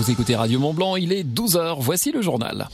Vous écoutez Radio Mont-Blanc, il est 12h, voici le journal.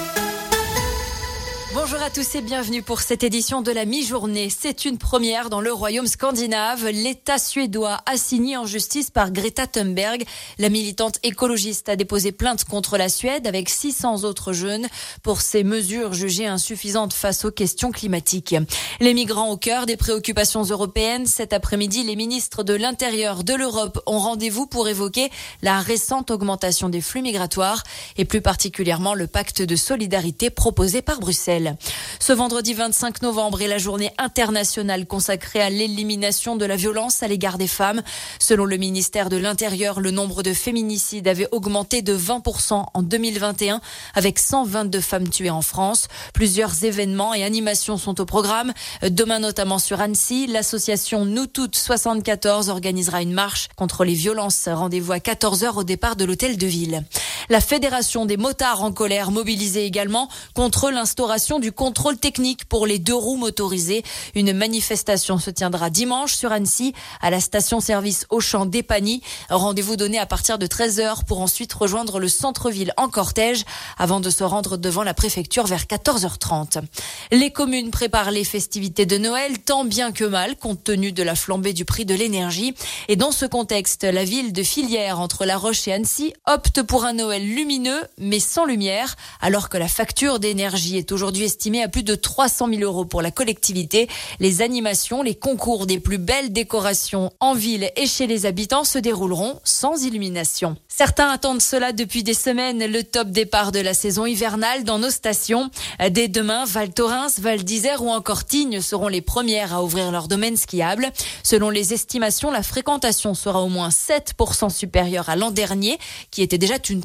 Bonjour à tous et bienvenue pour cette édition de la mi-journée. C'est une première dans le royaume scandinave. L'État suédois assigné en justice par Greta Thunberg. La militante écologiste a déposé plainte contre la Suède avec 600 autres jeunes pour ces mesures jugées insuffisantes face aux questions climatiques. Les migrants au cœur des préoccupations européennes. Cet après-midi, les ministres de l'Intérieur de l'Europe ont rendez-vous pour évoquer la récente augmentation des flux migratoires et plus particulièrement le pacte de solidarité proposé par Bruxelles. Ce vendredi 25 novembre est la journée internationale consacrée à l'élimination de la violence à l'égard des femmes. Selon le ministère de l'Intérieur, le nombre de féminicides avait augmenté de 20% en 2021 avec 122 femmes tuées en France. Plusieurs événements et animations sont au programme. Demain notamment sur Annecy, l'association Nous Toutes 74 organisera une marche contre les violences. Rendez-vous à 14h au départ de l'hôtel de ville. La Fédération des motards en colère mobilisée également contre l'instauration du contrôle technique pour les 2 roues motorisées. Une manifestation se tiendra dimanche sur Annecy à la station-service Auchan d'Épagny. Rendez-vous donné à partir de 13h pour ensuite rejoindre le centre-ville en cortège avant de se rendre devant la préfecture vers 14h30. Les communes préparent les festivités de Noël tant bien que mal compte tenu de la flambée du prix de l'énergie. Et dans ce contexte, la ville de Filière entre La Roche et Annecy opte pour un Noël lumineux mais sans lumière alors que la facture d'énergie est aujourd'hui estimée à plus de 300 000 € pour la collectivité. Les animations, les concours des plus belles décorations en ville et chez les habitants se dérouleront sans illumination. Certains attendent cela depuis des semaines, le top départ de la saison hivernale dans nos stations. Dès demain, Val Thorens, Val d'Isère ou encore Tignes seront les premières à ouvrir leur domaine skiable. Selon les estimations, la fréquentation sera au moins 7% supérieure à l'an dernier, qui était déjà une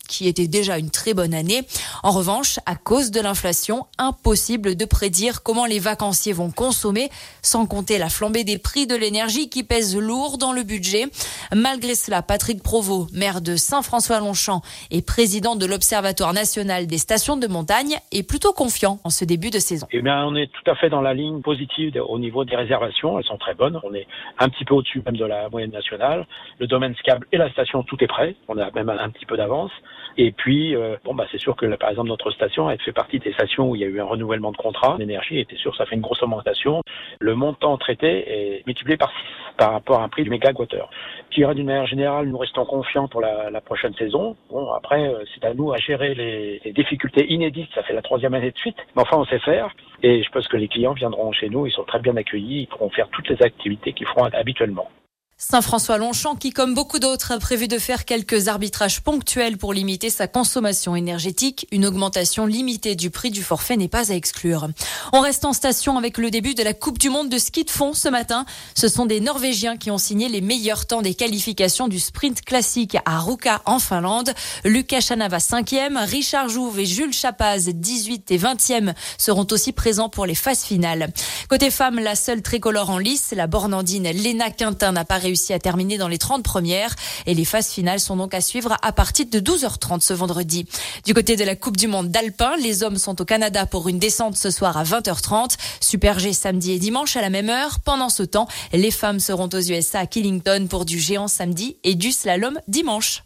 très bonne année. En revanche, à cause de l'inflation, impossible de prédire comment les vacanciers vont consommer, sans compter la flambée des prix de l'énergie qui pèse lourd dans le budget. Malgré cela, Patrick Provost, maire de Saint-François-Longchamp et président de l'Observatoire national des stations de montagne, est plutôt confiant en ce début de saison. On est tout à fait dans la ligne positive au niveau des réservations. Elles sont très bonnes. On est un petit peu au-dessus même de la moyenne nationale. Le domaine skiable et la station, tout est prêt. On a même un petit peu d'avance. Et puis, c'est sûr que par exemple notre station, elle fait partie des stations où il y a eu un renouvellement de contrat d'énergie. Et c'est sûr, ça fait une grosse augmentation. Le montant traité est multiplié par 6 par rapport à un prix du mégawattheure. Je dirais d'une manière générale, nous restons confiants pour la prochaine saison. Bon, après, c'est à nous à gérer les difficultés inédites. Ça fait la 3e année de suite. Mais enfin, on sait faire. Et je pense que les clients viendront chez nous. Ils sont très bien accueillis. Ils pourront faire toutes les activités qu'ils feront habituellement. Saint-François-Longchamp qui, comme beaucoup d'autres, a prévu de faire quelques arbitrages ponctuels pour limiter sa consommation énergétique. Une augmentation limitée du prix du forfait n'est pas à exclure. On reste en station avec le début de la Coupe du Monde de ski de fond ce matin. Ce sont des Norvégiens qui ont signé les meilleurs temps des qualifications du sprint classique à Ruka en Finlande. Lucas Chanava 5e, Richard Jouve et Jules Chapaz 18 et 20e seront aussi présents pour les phases finales. Côté femmes, la seule tricolore en lice, la bornandine Léna Quintin n'a pas réussi à terminer dans les 30 premières et les phases finales sont donc à suivre à partir de 12h30 ce vendredi. Du côté de la Coupe du Monde d'Alpin, les hommes sont au Canada pour une descente ce soir à 20h30. Super G samedi et dimanche à la même heure. Pendant ce temps, les femmes seront aux USA à Killington pour du géant samedi et du slalom dimanche.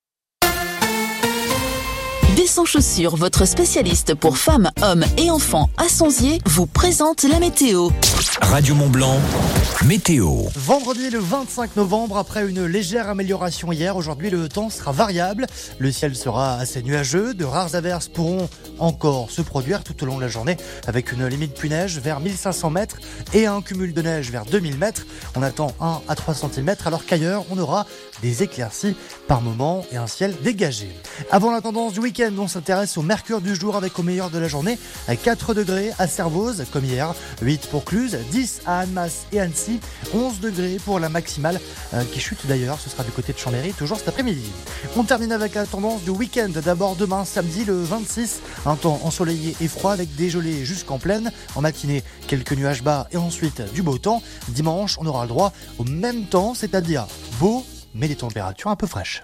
Besson Chaussures, votre spécialiste pour femmes, hommes et enfants à Sonzier, vous présente la météo. Radio Mont-Blanc, météo. Vendredi le 25 novembre, après une légère amélioration hier, aujourd'hui le temps sera variable. Le ciel sera assez nuageux, de rares averses pourront encore se produire tout au long de la journée avec une limite pluie-neige vers 1500 mètres et un cumul de neige vers 2000 mètres. On attend 1 à 3 cm alors qu'ailleurs on aura des éclaircies par moments et un ciel dégagé. Avant la tendance du week-end, on s'intéresse au mercure du jour avec au meilleur de la journée à 4 degrés à Servoz comme hier, 8 pour Cluse, 10 à Annemasse et Annecy, 11 degrés pour la maximale qui chute d'ailleurs, ce sera du côté de Chambéry toujours cet après-midi. On termine avec la tendance du week-end. D'abord demain samedi le 26, un temps ensoleillé et froid avec des gelées jusqu'en plaine. En matinée, quelques nuages bas et ensuite du beau temps. Dimanche, on aura le droit au même temps, c'est-à-dire beau mais des températures un peu fraîches.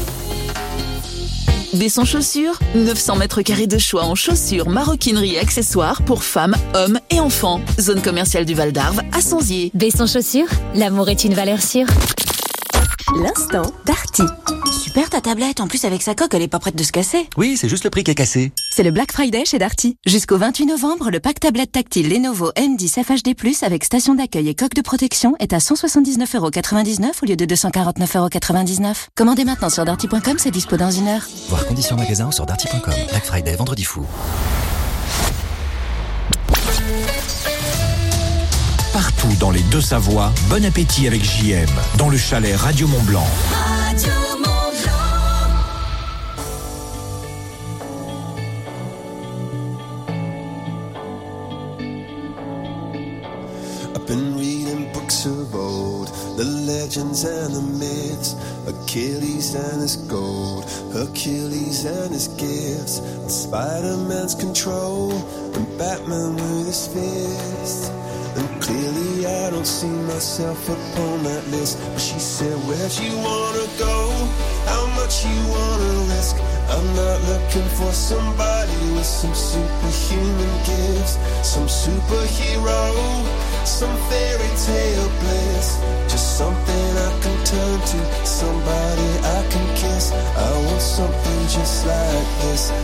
Besson Chaussures, 900 mètres carrés de choix en chaussures, maroquinerie et accessoires pour femmes, hommes et enfants. Zone commerciale du Val d'Arve à Sonzier. Besson Chaussures, l'amour est une valeur sûre. L'instant d'Arty. super ta tablette. En plus, avec sa coque, elle est pas prête de se casser. Oui, c'est juste le prix qui est cassé. C'est le Black Friday chez Darty. Jusqu'au 28 novembre, le pack tablette tactile Lenovo M10 FHD+, avec station d'accueil et coque de protection est à 179,99€ au lieu de 249,99€. Commandez maintenant sur darty.com, c'est dispo dans 1 heure. Voir conditions magasin sur darty.com. Black Friday, vendredi fou. Partout dans les Deux-Savoies, bon appétit avec JM, dans le chalet Radio Mont-Blanc. Radio I've been reading books of old, the legends and the myths, Achilles and his gold, Hercules and his gifts, and Spider-Man's control, and Batman with his fists. And clearly I don't see myself upon that list. But she said, where'd you wanna go? How much you wanna risk? I'm not looking for somebody with some superhuman gifts, some superhero, some fairy tale bliss. Just something I can turn to, somebody I can kiss. I want something just like this.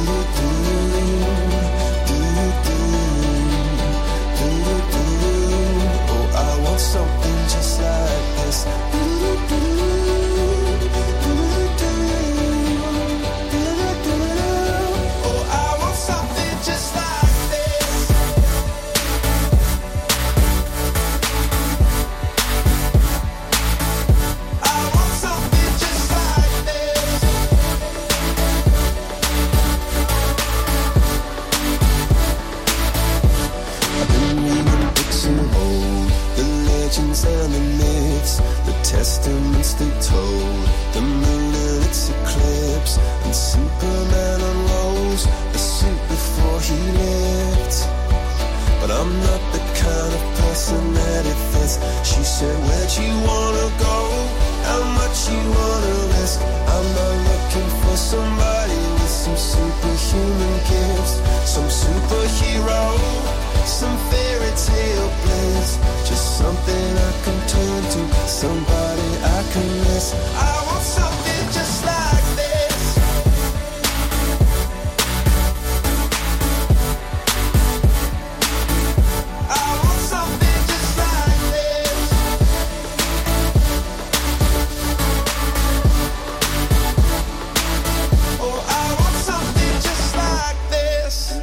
I want something just like this. Oh, I want something just like this. I want something just like this. I've been reading books of old, the legends and the myths, the testaments they told, the moon and its eclipse, and Superman unrolls the suit before he lived. But I'm not the kind of person that it fits. She said, where'd you wanna go? How much you wanna risk? I'm not looking for somebody with some superhuman gifts, some superhero, some fairy tale bliss. Just something I can turn to, somebody I can miss. I want something just like this. I want something just like this. Oh, I want something just like this.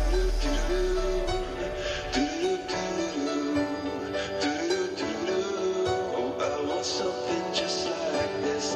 Oh, I want something just like this.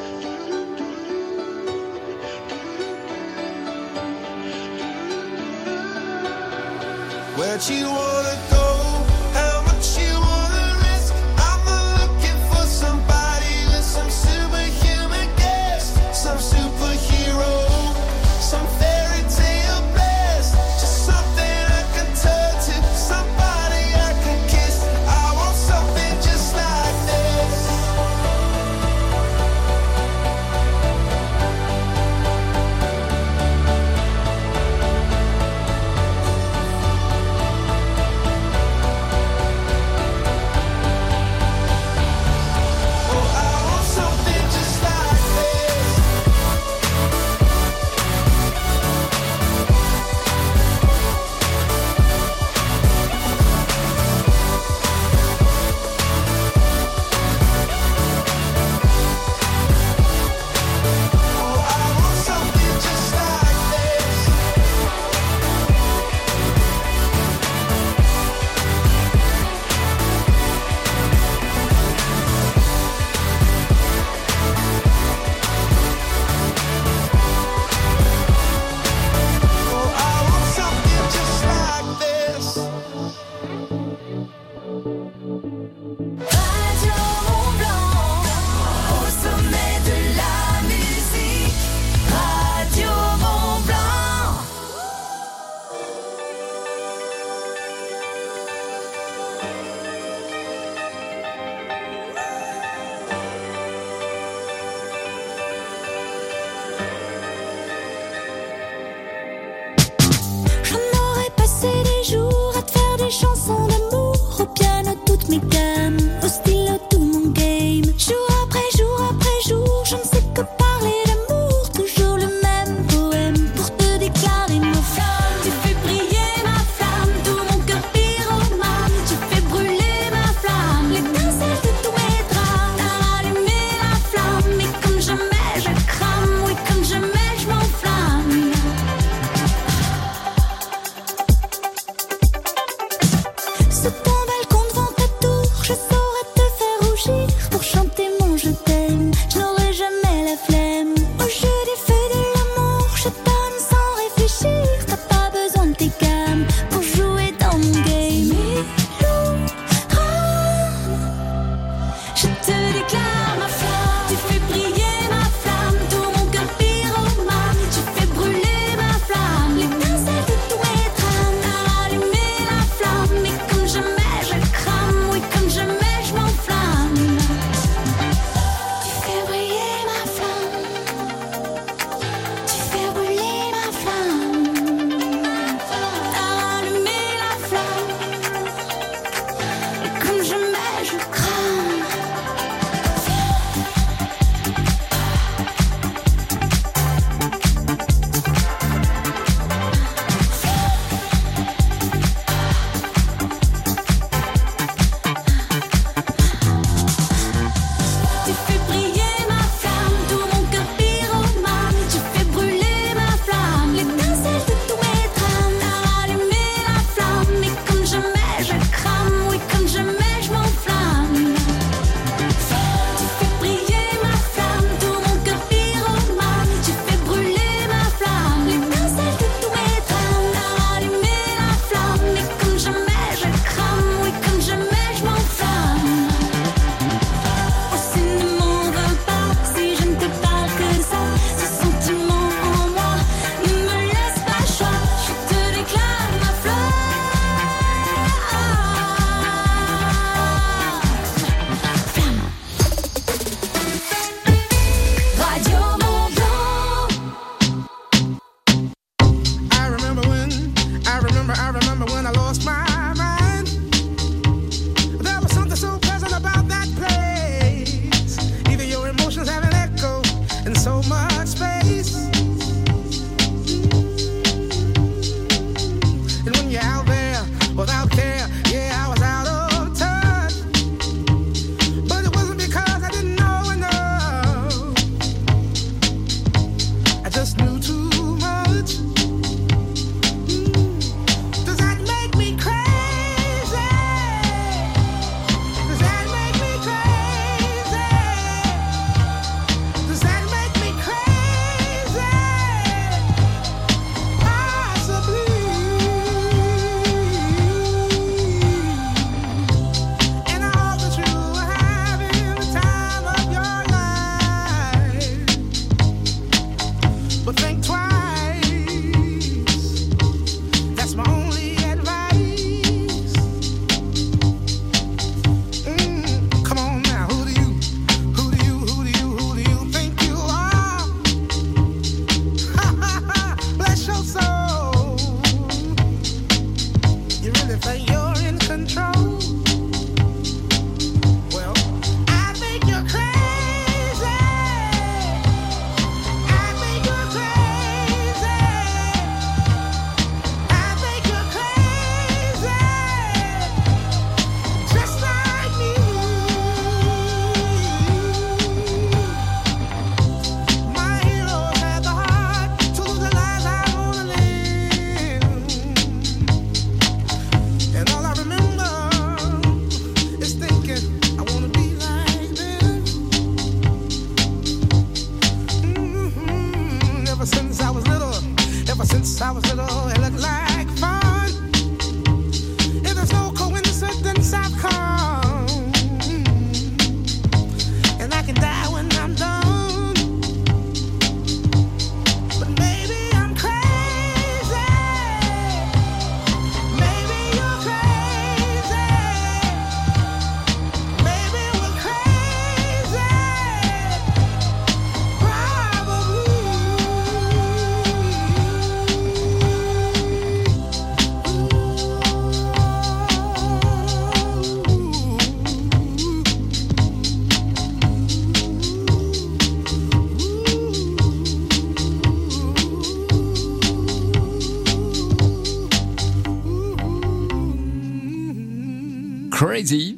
Where'd you wanna go? How much you wanna risk? I'm not looking for somebody with some superhuman gifts, some superhero, some fairy tale bliss. Just something I can turn to, somebody I can kiss. I want something just like this.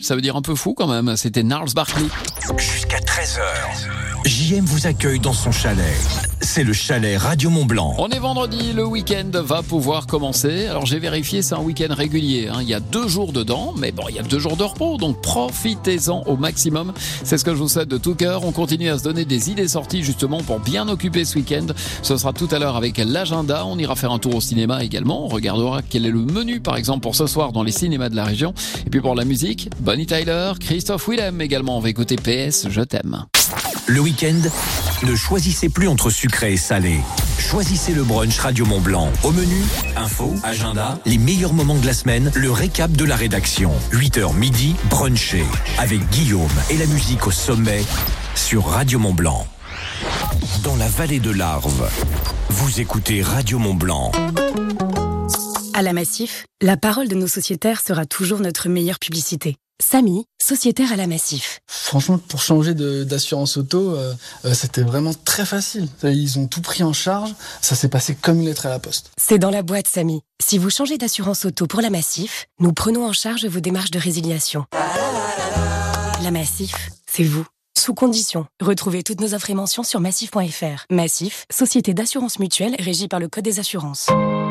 ça veut dire un peu fou quand même. C'était Gnarls Barkley. Jusqu'à 13h, JM vous accueille dans son chalet. C'est le chalet Radio Mont-Blanc. On est vendredi, le week-end va pouvoir commencer. Alors j'ai vérifié, c'est un week-end régulier. Il y a 2 jours dedans, mais bon, il y a 2 jours de repos, donc profitez-en au maximum. C'est ce que je vous souhaite de tout cœur. On continue à se donner des idées sorties justement pour bien occuper ce week-end. Ce sera tout à l'heure avec l'agenda. On ira faire un tour au cinéma également. On regardera quel est le menu par exemple pour ce soir dans les cinémas de la région. Et puis pour la musique, Bonnie Tyler, Christophe Willem également. On va écouter PS, je t'aime. Le week-end, ne choisissez plus entre sucré et salé. Choisissez le brunch Radio Mont-Blanc. Au menu, info, agenda, les meilleurs moments de la semaine, le récap de la rédaction. 8h midi, brunché avec Guillaume et la musique au sommet sur Radio Mont-Blanc. Dans la vallée de l'Arve, vous écoutez Radio Mont-Blanc. À la Massif, la parole de nos sociétaires sera toujours notre meilleure publicité. Samy, sociétaire à la Massif. Franchement, pour changer d'assurance auto, c'était vraiment très facile. Ils ont tout pris en charge, ça s'est passé comme une lettre à la poste. C'est dans la boîte, Samy. Si vous changez d'assurance auto pour la Massif, nous prenons en charge vos démarches de résiliation. La Massif, c'est vous. Sous condition. Retrouvez toutes nos offres et mentions sur massif.fr. Massif, société d'assurance mutuelle régie par le Code des assurances.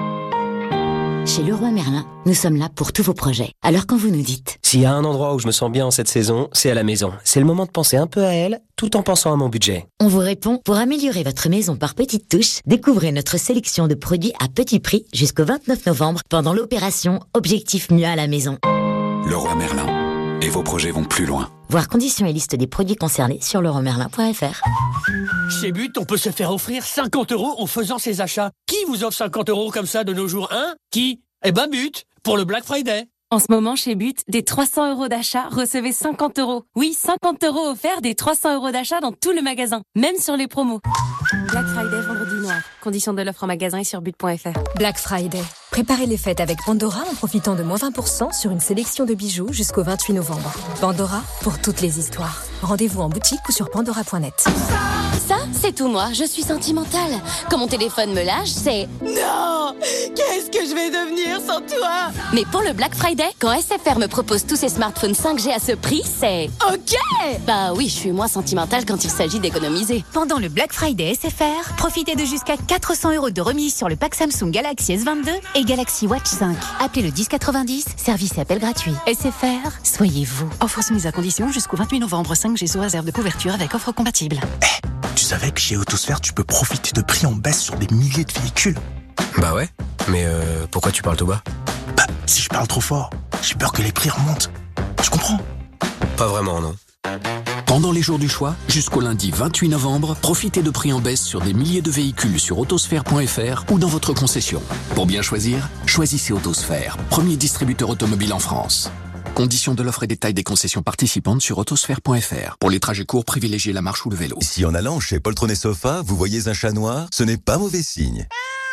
Chez Leroy Merlin, nous sommes là pour tous vos projets. Alors quand vous nous dites... S'il y a un endroit où je me sens bien en cette saison, c'est à la maison. C'est le moment de penser un peu à elle, tout en pensant à mon budget. On vous répond, pour améliorer votre maison par petites touches, découvrez notre sélection de produits à petit prix jusqu'au 29 novembre pendant l'opération Objectif Mieux à la maison. Leroy Merlin. Et vos projets vont plus loin. Voir conditions et liste des produits concernés sur leroymerlin.fr. Chez But, on peut se faire offrir 50 € en faisant ses achats. Qui vous offre 50 € comme ça de nos jours, hein? Qui? Eh ben But, pour le Black Friday. En ce moment, chez But, des 300 € d'achat, recevez 50 €. Oui, 50 € offerts des 300 € d'achat dans tout le magasin, même sur les promos. Black Friday, vendredi noir. Conditions de l'offre en magasin et sur but.fr. Black Friday. Préparez les fêtes avec Pandora en profitant de moins 20% sur une sélection de bijoux jusqu'au 28 novembre. Pandora, pour toutes les histoires. Rendez-vous en boutique ou sur pandora.net. Ça, c'est tout moi. Je suis sentimentale. Quand mon téléphone me lâche, c'est... Non! Qu'est-ce que je vais devenir sans toi? Mais pour le Black Friday, quand SFR me propose tous ses smartphones 5G à ce prix, c'est... OK! Bah oui, je suis moins sentimentale quand il s'agit d'économiser. Pendant le Black Friday SFR, profitez de jusqu'à 400 € de remise sur le pack Samsung Galaxy S22 et Galaxy Watch 5. Appelez le 1090, service et appel gratuit. SFR, soyez vous. Offre soumise à condition jusqu'au 28 novembre. 5G sous réserve de couverture avec offre compatible. Tu savais que chez Autosphère, tu peux profiter de prix en baisse sur des milliers de véhicules? Bah ouais, mais pourquoi tu parles tout bas? Bah, si je parle trop fort, j'ai peur que les prix remontent. Je comprends. Pas vraiment, non. Pendant les jours du choix, jusqu'au lundi 28 novembre, profitez de prix en baisse sur des milliers de véhicules sur autosphère.fr ou dans votre concession. Pour bien choisir, choisissez Autosphère, premier distributeur automobile en France. Conditions de l'offre et détails des concessions participantes sur autosphère.fr. Pour les trajets courts, privilégiez la marche ou le vélo. Si en allant chez Poltron et Sofa, vous voyez un chat noir, ce n'est pas mauvais signe.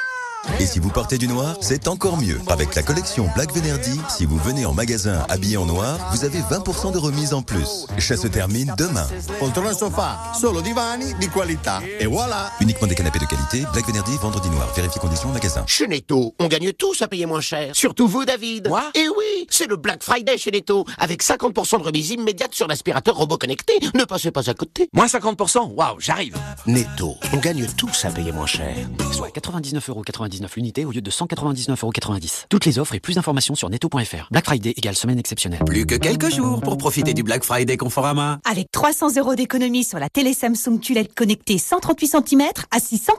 Et si vous portez du noir, c'est encore mieux. Avec la collection Black Venerdì, si vous venez en magasin habillé en noir, vous avez 20% de remise en plus. Ça se termine demain. Poltron et Sofa, solo divani di qualità. Et voilà. Uniquement des canapés de qualité, Black Venerdì, vendredi noir. Vérifiez conditions en magasin. Chez Netto, on gagne tous à payer moins cher. Surtout vous, David. Moi? Et oui, c'est le Black Friday chez Netto, avec 50% de remise immédiate sur l'aspirateur robot connecté. Ne passez pas à côté. Moins 50%? Waouh, j'arrive. Netto, on gagne tous à payer moins cher. Soit 99,99€ l'unité au lieu de 199,90€. Toutes les offres et plus d'informations sur netto.fr. Black Friday égale semaine exceptionnelle. Plus que quelques jours pour profiter du Black Friday Conforama. Avec 300 € d'économie sur la télé Samsung QLED connectée 138 cm à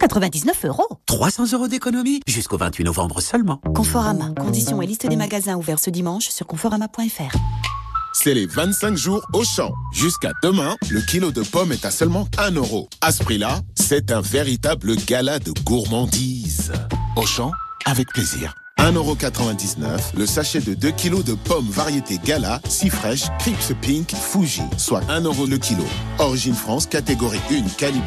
699 €. 300 € d'économie jusqu'au 28 novembre seulement. Conforama. Conditions et liste des magasins ouverts ce dimanche sur conforama.fr. C'est les 25 jours Auchan. Jusqu'à demain, le kilo de pommes est à seulement 1 €. À ce prix-là, c'est un véritable gala de gourmandise. Auchan, avec plaisir. 1,99 €, le sachet de 2 kilos de pommes variété Gala, si fraîche, Crips Pink, Fuji, soit 1 € le kilo. Origine France, catégorie 1, calibre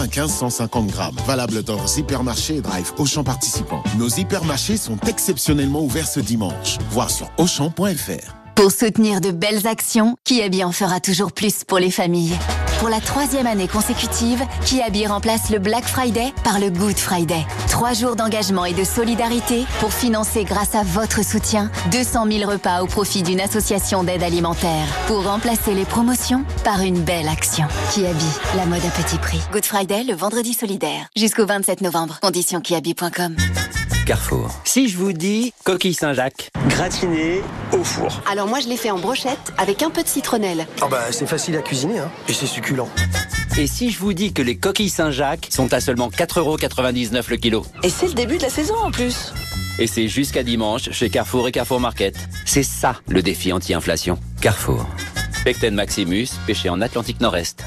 95-150 grammes. Valable dans vos hypermarchés et drive Auchan participants. Nos hypermarchés sont exceptionnellement ouverts ce dimanche. Voir sur Auchan.fr. Pour soutenir de belles actions, Qui Habille en fera toujours plus pour les familles. Pour la 3e année consécutive, Kiabi remplace le Black Friday par le Good Friday. 3 jours d'engagement et de solidarité pour financer, grâce à votre soutien, 200 000 repas au profit d'une association d'aide alimentaire. Pour remplacer les promotions par une belle action. Kiabi, la mode à petit prix. Good Friday, le vendredi solidaire. Jusqu'au 27 novembre. Conditions kiabi.com. Carrefour. Si je vous dis coquille Saint-Jacques, gratinée au four. Alors moi je l'ai fait en brochette avec un peu de citronnelle. Ah bah c'est facile à cuisiner hein, et c'est succulent. Et si je vous dis que les coquilles Saint-Jacques sont à seulement 4,99 € le kilo. Et c'est le début de la saison en plus. Et c'est jusqu'à dimanche chez Carrefour et Carrefour Market. C'est ça le défi anti-inflation. Carrefour. Pecten Maximus, pêché en Atlantique Nord-Est.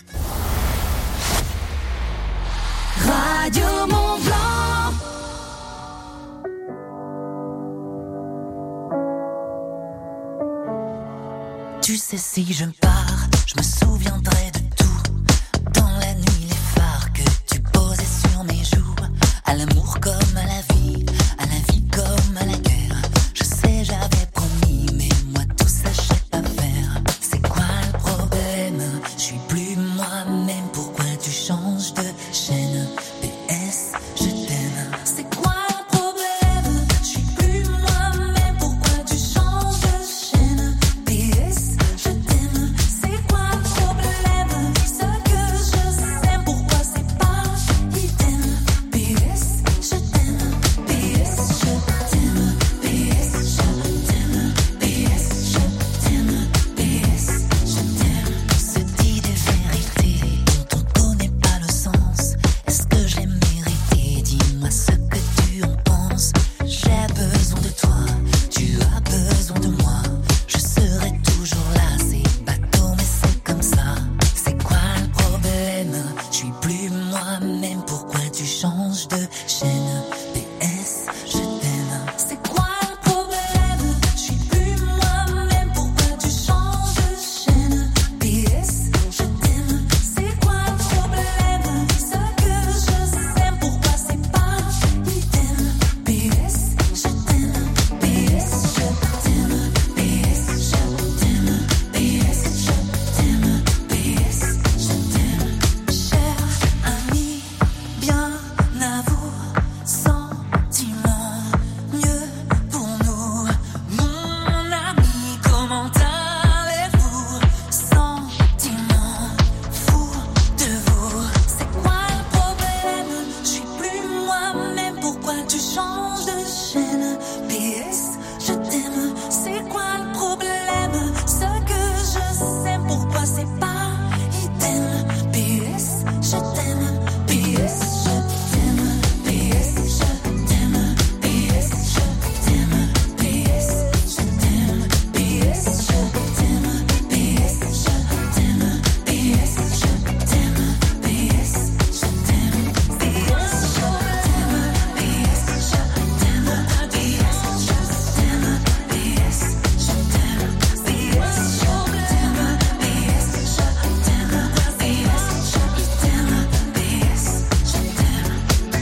Radio Mont-Blanc. Tu sais, si je pars, je me souviendrai de tout. Dans la nuit, les phares que tu posais sur mes joues. À l'amour comme à la vie comme à la guerre. Je sais, j'avais promis, mais moi tout ça, je sais pas faire. C'est quoi le problème? Je suis plus moi-même, pourquoi tu changes de chaîne? PS, je t'aime. C'est quoi le problème? Je suis plus moi-même, pourquoi tu changes de chaîne? PS, je t'aime. C'est quoi le problème? Ce que je sais, pourquoi c'est pas idem? PS, je t'aime. PS, je t'aime. PS, je t'aime. PS, je t'aime. PS, je t'aime. Se dit des vérités dont on connaît pas le sens. Est-ce que je l'ai mérité? Dis-moi ce que tu en penses. J'ai besoin de toi, tu as besoin de moi. Je serai toujours là, c'est bateau mais c'est comme ça. C'est quoi le problème? Je suis plus moi-même, pourquoi tu changes de chaîne? PS, je t'aime. C'est quoi le problème? Je suis plus moi-même, pourquoi tu changes de chaîne? PS, je t'aime. C'est quoi le problème? Ce que je sais, pourquoi c'est pas idem? PS, je t'aime. PS, je t'aime. PS, je t'aime. PS, je t'aime. PS, je t'aime. Cher ami, bien à vous, sentiment mieux pour nous. Mon ami, comment allez-vous? Sentiment fou de vous. C'est quoi le problème? Je suis plus moi-même, pourquoi tu changes de chaîne? PS, je t'aime. C'est quoi le problème? Ce que je sais, pourquoi c'est pas idem? PS, je t'aime. PS, je t'aime. PS, je t'aime. PS, je t'aime. PS, je t'aime. PS, je t'aime. PS, je t'aime. PS, je t'aime. PS, je t'aime. PS, je t'aime. PS, je t'aime. PS, je t'aime. PS, je t'aime. PS, je t'aime. PS, je t'aime. PS, je t'aime.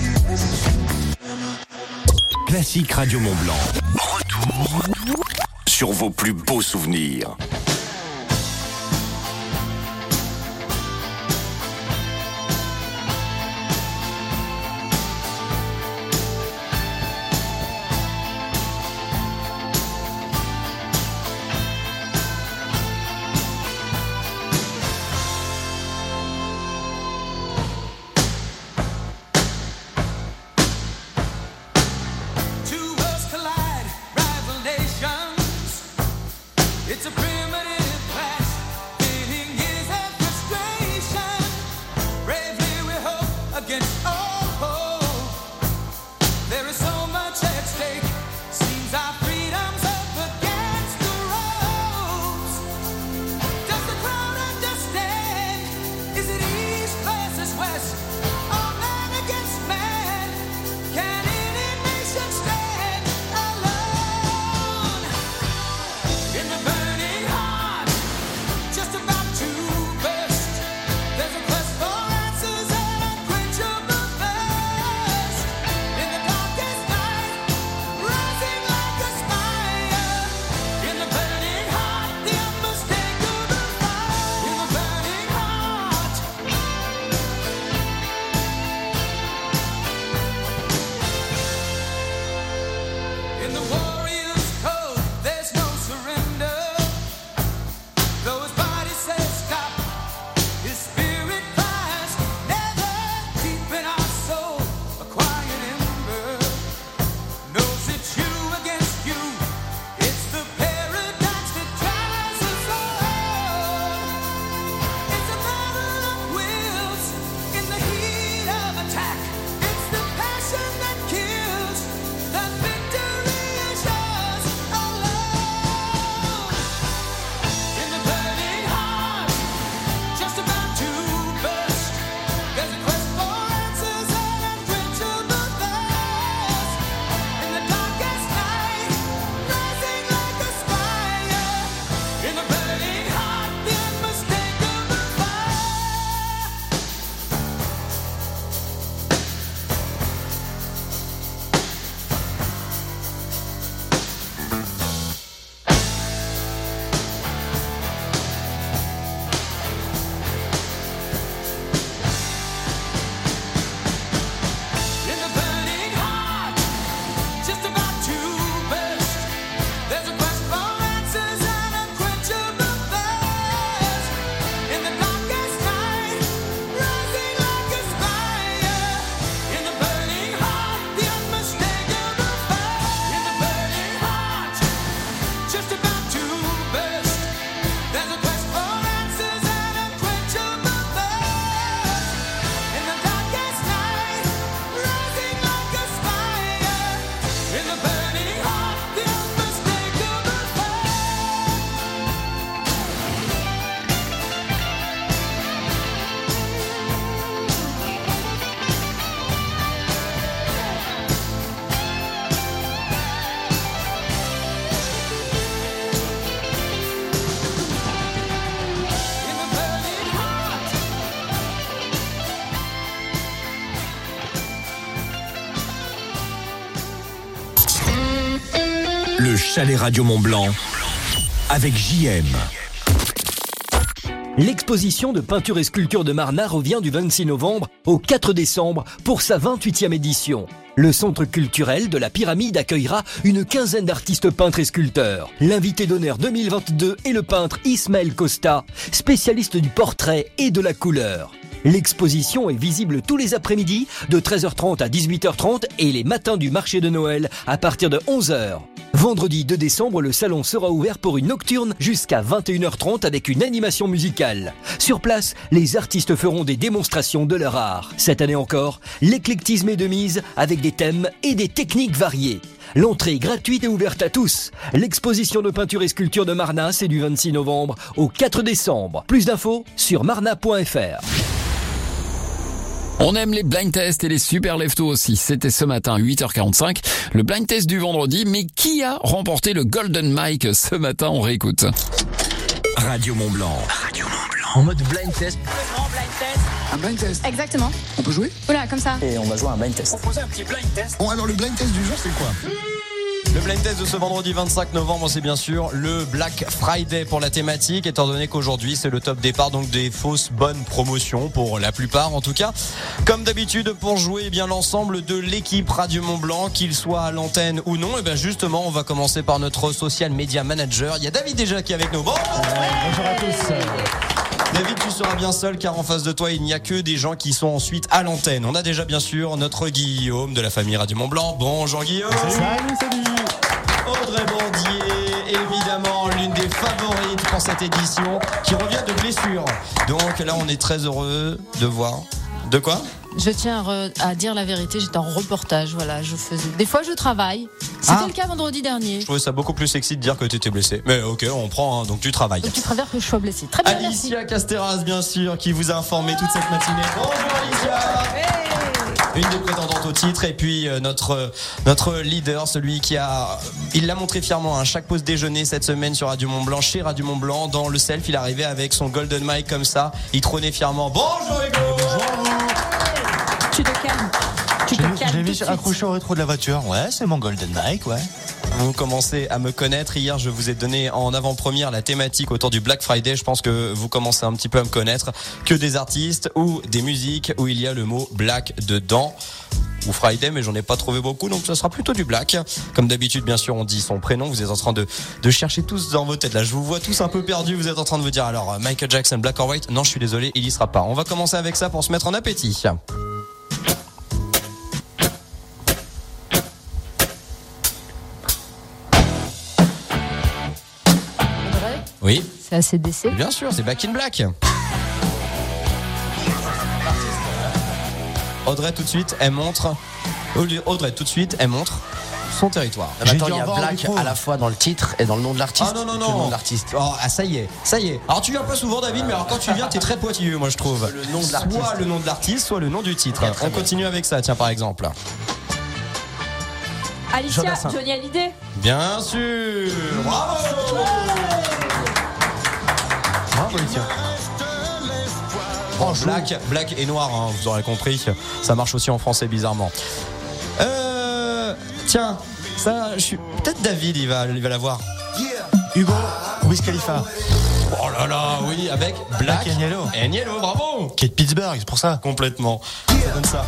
Classique Radio Mont-Blanc. Retour sur vos plus beaux souvenirs. Two worlds collide, rival nations. It's a primitive Chalet Radio Mont-Blanc avec JM. L'exposition de peinture et sculpture de Marna revient du 26 novembre au 4 décembre pour sa 28e édition. Le centre culturel de la Pyramide accueillera une quinzaine d'artistes peintres et sculpteurs. L'invité d'honneur 2022 est le peintre Ismaël Costa, spécialiste du portrait et de la couleur. L'exposition est visible tous les après-midi de 13h30 à 18h30 et les matins du marché de Noël à partir de 11h. Vendredi 2 décembre, le salon sera ouvert pour une nocturne jusqu'à 21h30 avec une animation musicale. Sur place, les artistes feront des démonstrations de leur art. Cette année encore, l'éclectisme est de mise avec des thèmes et des techniques variées. L'entrée est gratuite et ouverte à tous. L'exposition de peinture et sculpture de Marna, c'est du 26 novembre au 4 décembre. Plus d'infos sur marna.fr. On aime les blind tests et les super leftos aussi. C'était ce matin, 8h45, le blind test du vendredi. Mais qui a remporté le Golden Mike ce matin? On réécoute. Radio Mont-Blanc. En mode blind test. Le grand blind test. Un blind test. Exactement. On peut jouer? Voilà, comme ça. Et on va jouer à un blind test. On pose un petit blind test. Bon, alors le blind test du jour, c'est quoi? Le blind test de ce vendredi 25 novembre, c'est bien sûr le Black Friday pour la thématique, étant donné qu'aujourd'hui c'est le top départ, donc des fausses bonnes promotions pour la plupart en tout cas. Comme d'habitude, pour jouer bien l'ensemble de l'équipe Radio Mont-Blanc, qu'il soit à l'antenne ou non, et bien justement on va commencer par notre social media manager. Il y a David déjà qui est avec nous. Bonjour à tous. David, tu seras bien seul car en face de toi il n'y a que des gens qui sont ensuite à l'antenne. On a déjà bien sûr notre Guillaume de la famille Radio Mont-Blanc. Bonjour Guillaume. Salut. Audrey Bandier, évidemment l'une des favorites pour cette édition, qui revient de blessure. Donc là on est très heureux de voir. De quoi ? Je tiens à dire la vérité, j'étais en reportage, voilà, je faisais. Des fois je travaille. C'était le cas vendredi dernier. Je trouvais ça beaucoup plus sexy de dire que tu étais blessé. Mais ok, on prend, hein, donc tu travailles. Donc tu préfères que je sois blessé. Très bien. Alicia merci. Casteras, bien sûr, qui vous a informé toute cette matinée. Bonjour Alicia. Une des prétendantes au titre, et puis notre leader, celui qui il l'a montré fièrement à chaque pause déjeuner cette semaine sur Radio Mont-Blanc, chez Radio Mont-Blanc, dans le self, il arrivait avec son Golden Mike comme ça, il trônait fièrement. Bonjour Hugo. Bonjour. Tu te calmes. J'ai mis accroché au rétro de la voiture. Ouais, c'est mon Golden Mike, ouais. Vous commencez à me connaître. Hier, je vous ai donné en avant-première la thématique autour du Black Friday. Je pense que vous commencez un petit peu à me connaître. Que des artistes ou des musiques où il y a le mot Black dedans. Ou Friday, mais j'en ai pas trouvé beaucoup, donc ça sera plutôt du Black. Comme d'habitude, bien sûr, on dit son prénom. Vous êtes en train de chercher tous dans vos têtes. Là, je vous vois tous un peu perdus. Vous êtes en train de vous dire, alors, Michael Jackson, Black or White? Non, je suis désolé, il y sera pas. On va commencer avec ça pour se mettre en appétit. Oui. C'est AC/DC. Bien sûr, c'est Back in Black. Audrey tout de suite, elle montre son territoire. Attends, il y a Black à la fois dans le titre et dans le nom de l'artiste. Ah non. Le nom de l'artiste. Oh, ça y est. Alors tu viens pas souvent David, mais alors quand tu viens, t'es très pointilleux, moi je trouve. Le nom de l'artiste. Soit le nom de l'artiste, soit le nom du titre. On continue avec ça, tiens par exemple. Alicia, Johnny Hallyday. Bien sûr. Bravo. Alicia. Oh, Black et noir, hein, vous aurez compris. Ça marche aussi en français bizarrement. Tiens, ça, peut-être David, il va l'avoir. Hugo, Wiz Khalifa. Oh là là, oui, avec Black and Yellow. And Yellow, bravo. Qui est de Pittsburgh, c'est pour ça. Complètement. Ça donne ça.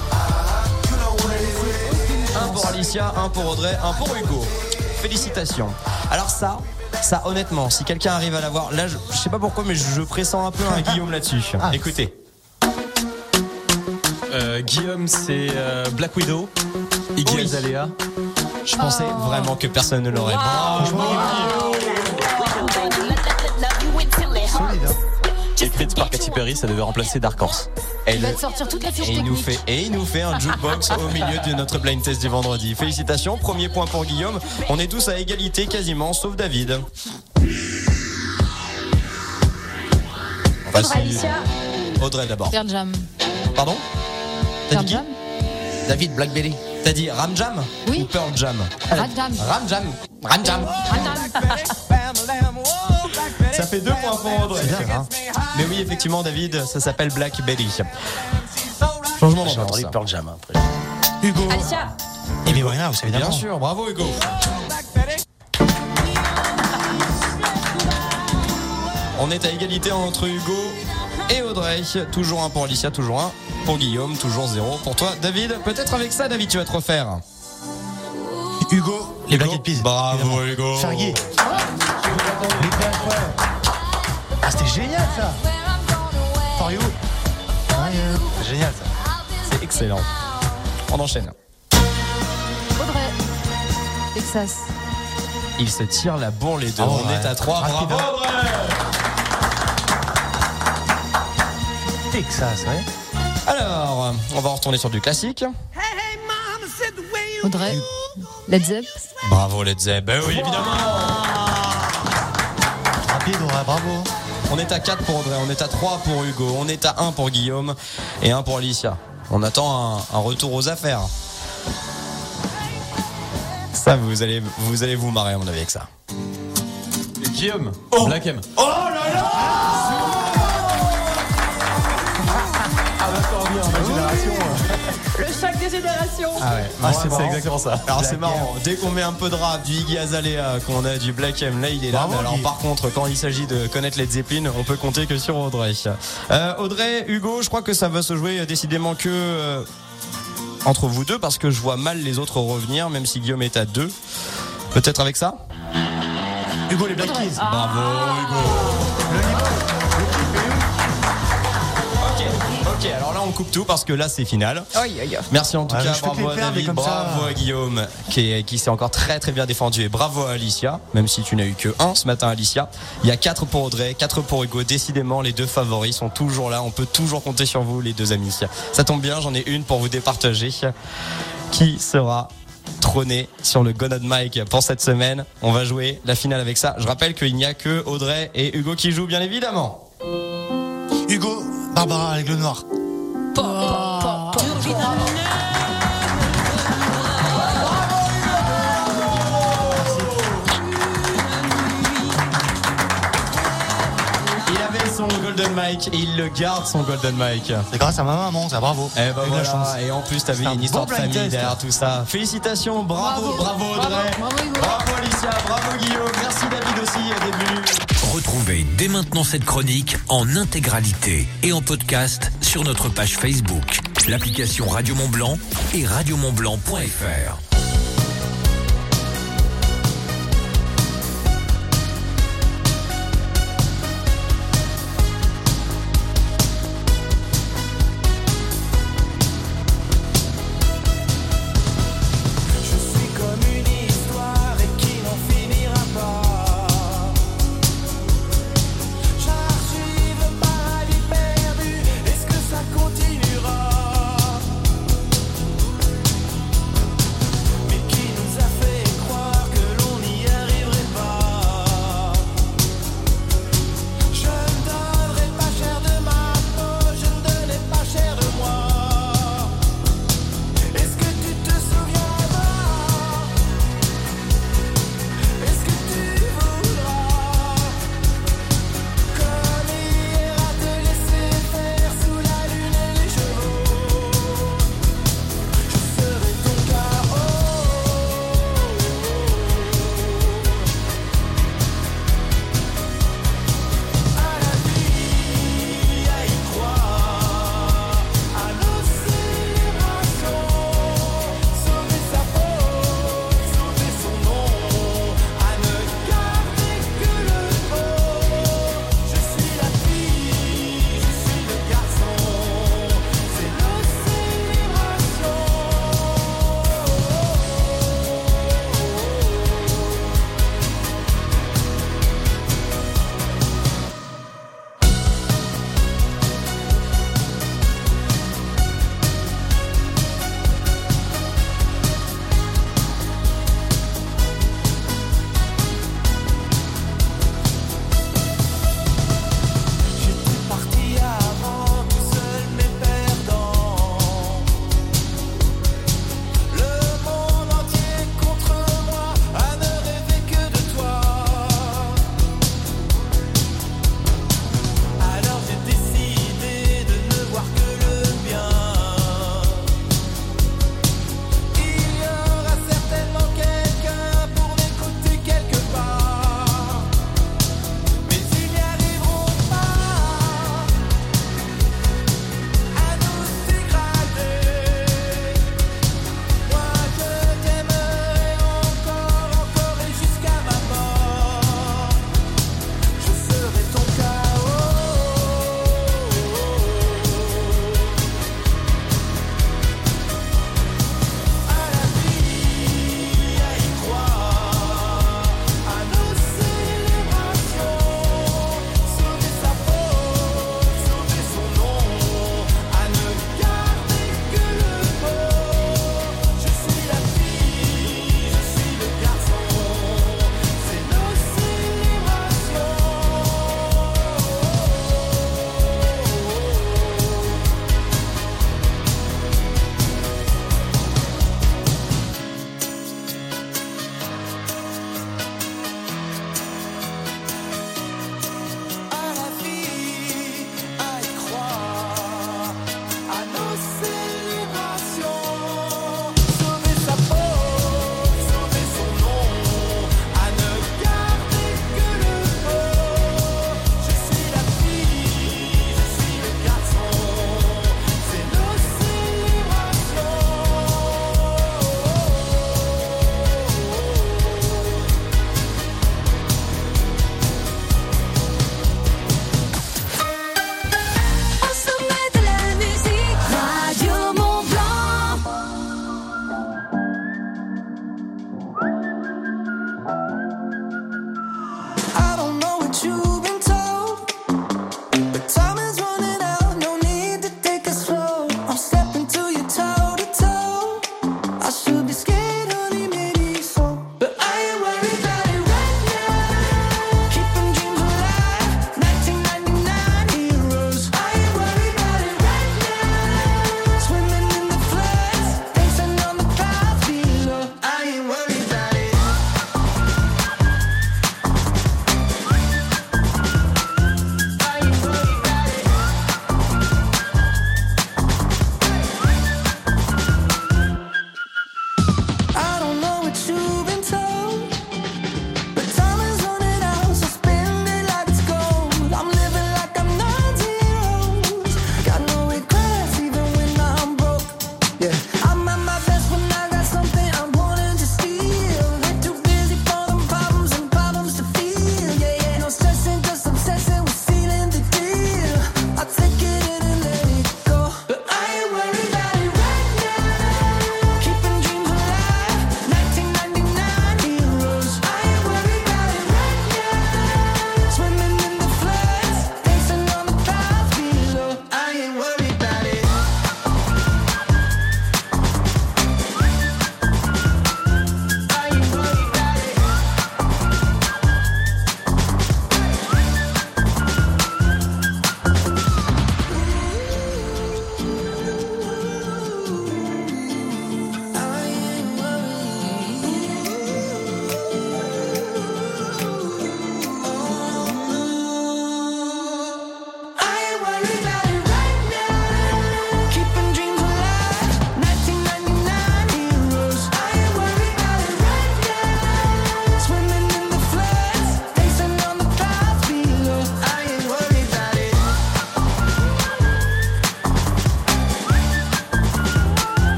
Un pour Alicia, un pour Audrey, un pour Hugo. Félicitations. Alors ça honnêtement, si quelqu'un arrive à l'avoir, là je sais pas pourquoi, mais je pressens un peu un Guillaume là-dessus. Écoutez. Guillaume, c'est Black Widow, Iggy Azalea. Je pensais vraiment que personne ne l'aurait. Écrite par Katy Perry, ça devait remplacer Dark Horse. Il va te sortir toute la fiche technique. Et il nous fait un jukebox au milieu de notre blind test du vendredi. Félicitations, premier point pour Guillaume. On est tous à égalité quasiment, sauf David. Audrey d'abord. Pearl Jam. Pardon? T'as dit qui? David Blackberry. T'as dit Ram Jam? Oui. Ou Pearl Jam? Ram Jam. Ça fait 2 points pour Audrey. Mais oui, effectivement, David, ça s'appelle Blackberry. Changement d'ambiance. J'ai entendu Pearl Jam après. Hugo. Alicia. Et bien voilà, vous savez bien sûr, bravo Hugo. On est à égalité entre Hugo et Audrey. Toujours un pour Alicia, toujours un pour Guillaume, toujours 0 pour toi. David, peut-être avec ça, David, tu vas te refaire. Hugo, les Black Eyed Peas. Bravo, Hugo. Fergie. Ah, c'était génial ça. For you. C'est génial ça. C'est excellent. On enchaîne. Audrey. Texas. Ils se tirent la bourre les deux. Oh, on est à 3. Bravo, Audrey. Texas, ouais. Alors, on va retourner sur du classique. Audrey. Led Zepp. Bravo, Led Zepp. Ben oui, évidemment. Rapide, Audrey, bravo. On est à 4 pour Audrey, on est à 3 pour Hugo, on est à 1 pour Guillaume et 1 pour Alicia. On attend un retour aux affaires. Ça, vous allez vous marrer à mon avis avec ça. Et Guillaume, Black M. Oh là là! Le choc des générations. Ah ouais, c'est exactement ça. Alors Black c'est marrant, dès qu'on met un peu de rap, du Iggy Azalea, qu'on a du Black M, là il est là. Bravo, Mais alors Guy. par contre, quand il s'agit de connaître Led Zeppelin, on peut compter que sur Audrey. Audrey, Hugo, je crois que ça va se jouer décidément que entre vous deux, parce que je vois mal les autres revenir, même si Guillaume est à 2. Peut-être avec ça? Hugo, les Black Keys. Bravo, Hugo. Ok, alors là on coupe tout parce que là c'est final. Merci en tout cas, bravo à David, bravo à Guillaume qui s'est encore très très bien défendu et bravo à Alicia, même si tu n'as eu que 1 ce matin Alicia. Il y a 4 pour Audrey, 4 pour Hugo, décidément les deux favoris sont toujours là, on peut toujours compter sur vous les deux amis. Ça tombe bien, j'en ai une pour vous départager. Qui sera trôné sur le Gonod Mike pour cette semaine? On va jouer la finale avec ça. Je rappelle qu'il n'y a que Audrey et Hugo qui jouent bien évidemment. Hugo, Barbara avec le noir. Il avait son Golden Mike et il le garde son Golden Mike. C'est grâce à ma maman, ça, bravo. Eh ben J'ai eu de la chance. voilà, et en plus t'avais une histoire de bon blind famille test. derrière tout ça. Félicitations, bravo Audrey, bravo Alicia, bravo Guillaume, merci David aussi d'être venu. Retrouvez dès maintenant cette chronique en intégralité et en podcast sur notre page Facebook, l'application Radio Mont-Blanc et radiomontblanc.fr.